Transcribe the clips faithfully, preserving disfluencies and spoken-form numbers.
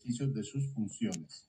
ejercicio de sus funciones.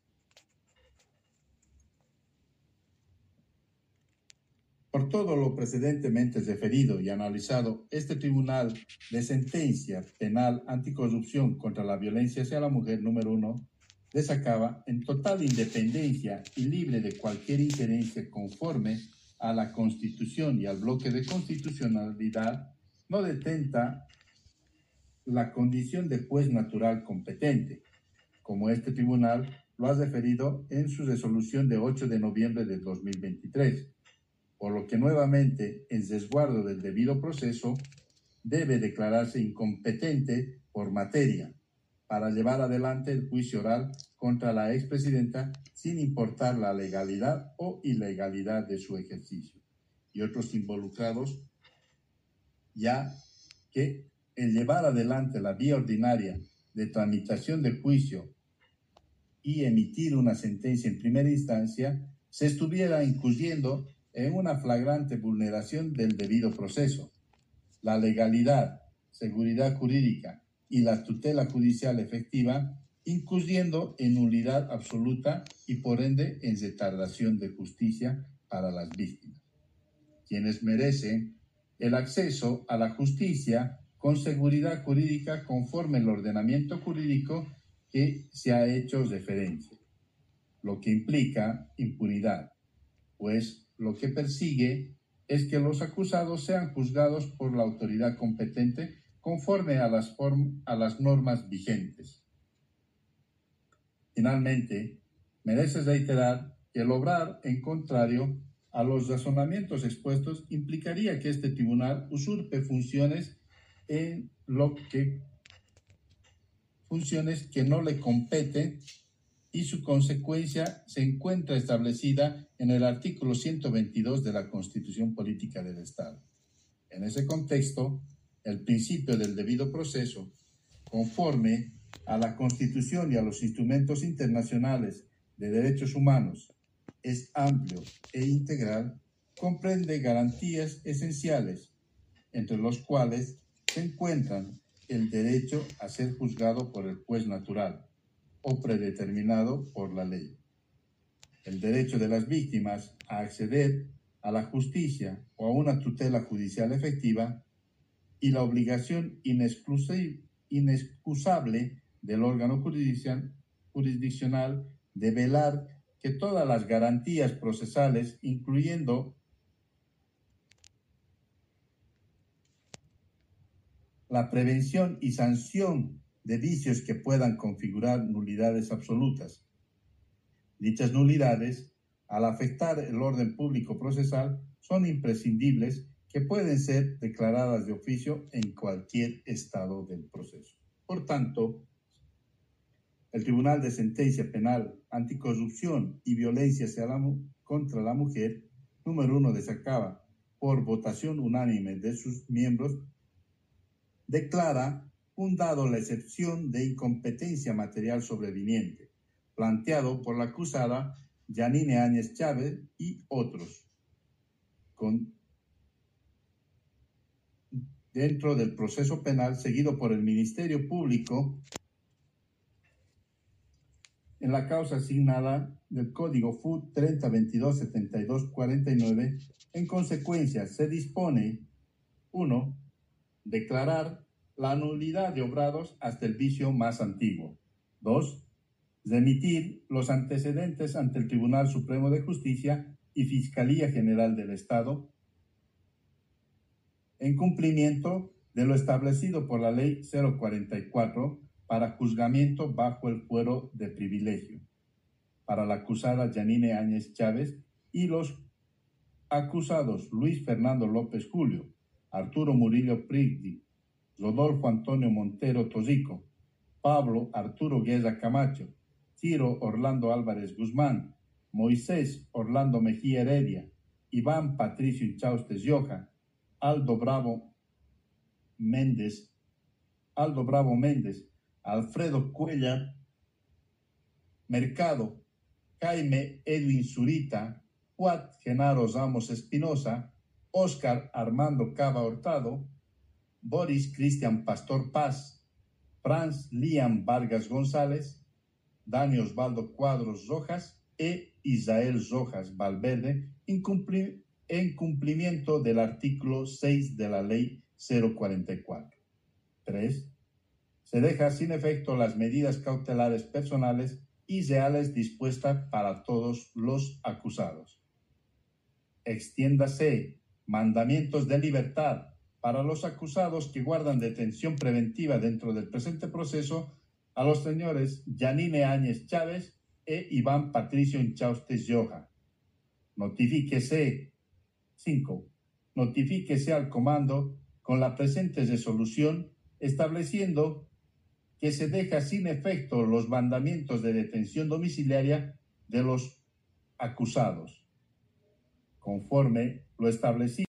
Por todo lo precedentemente referido y analizado, este Tribunal de Sentencia Penal Anticorrupción contra la Violencia hacia la Mujer número uno destacaba en total independencia y libre de cualquier injerencia conforme a la Constitución y al bloque de constitucionalidad, no detenta la condición de juez natural competente, como este tribunal lo ha referido en su resolución de ocho de noviembre de dos mil veintitrés, por lo que nuevamente, en resguardo del debido proceso, debe declararse incompetente por materia para llevar adelante el juicio oral contra la expresidenta sin importar la legalidad o ilegalidad de su ejercicio y otros involucrados, ya que el llevar adelante la vía ordinaria de tramitación del juicio y emitir una sentencia en primera instancia se estuviera incurriendo en una flagrante vulneración del debido proceso, la legalidad, seguridad jurídica y la tutela judicial efectiva, incurriendo en nulidad absoluta y por ende en retardación de justicia para las víctimas, quienes merecen el acceso a la justicia con seguridad jurídica conforme al ordenamiento jurídico que se ha hecho referencia, lo que implica impunidad, pues lo que persigue es que los acusados sean juzgados por la autoridad competente conforme a las, form- a las normas vigentes. Finalmente, merece reiterar que el obrar en contrario a los razonamientos expuestos implicaría que este tribunal usurpe funciones en lo que funciones que no le competen y su consecuencia se encuentra establecida en el artículo ciento veintidós de la Constitución Política del Estado. En ese contexto, el principio del debido proceso, conforme a la Constitución y a los instrumentos internacionales de derechos humanos, es amplio e integral, comprende garantías esenciales, entre los cuales se encuentran el derecho a ser juzgado por el juez natural o predeterminado por la ley, el derecho de las víctimas a acceder a la justicia o a una tutela judicial efectiva y la obligación inexcusable del órgano jurisdiccional, jurisdiccional de velar que todas las garantías procesales, incluyendo la prevención y sanción de vicios que puedan configurar nulidades absolutas. Dichas nulidades, al afectar el orden público procesal, son imprescindibles que pueden ser declaradas de oficio en cualquier estado del proceso. Por tanto, el Tribunal de Sentencia Penal Anticorrupción y Violencia hacia la, contra la Mujer, número uno de Sacaba, por votación unánime de sus miembros, declara fundado la excepción de incompetencia material sobreviniente, planteado por la acusada Yanine Áñez Chávez y otros, con, dentro del proceso penal seguido por el Ministerio Público en la causa asignada del Código F U treinta veintidós setenta y dos cuarenta y nueve. En consecuencia, se dispone uno. Declarar la nulidad de obrados hasta el vicio más antiguo. dos. Remitir los antecedentes ante el Tribunal Supremo de Justicia y Fiscalía General del Estado en cumplimiento de lo establecido por la Ley cero cuarenta y cuatro para juzgamiento bajo el fuero de privilegio para la acusada Yanine Áñez Chávez y los acusados Luis Fernando López Julio, Arturo Murillo Prigdi, Rodolfo Antonio Montero Tosico, Pablo Arturo Guerra Camacho, Ciro Orlando Álvarez Guzmán, Moisés Orlando Mejía Heredia, Iván Patricio Inchaustes Yoja, Aldo Bravo Méndez, Aldo Bravo Méndez, Alfredo Cuellar Mercado, Jaime Edwin Zurita, Juan Genaro Ramos Espinosa, Óscar Armando Cava Hurtado, Boris Cristian Pastor Paz, Franz Liam Vargas González, Dani Osvaldo Cuadros Rojas e Israel Rojas Valverde en, cumpli en cumplimiento del artículo seis de la Ley cero cuarenta y cuatro. tres. Se deja sin efecto las medidas cautelares personales y reales dispuestas para todos los acusados. Extiéndase mandamientos de libertad para los acusados que guardan detención preventiva dentro del presente proceso a los señores Yanine Áñez Chávez e Iván Patricio Inchauste Gioja. Notifíquese. cinco. Notifíquese al comando con la presente resolución estableciendo que se deja sin efecto los mandamientos de detención domiciliaria de los acusados, conforme lo establecido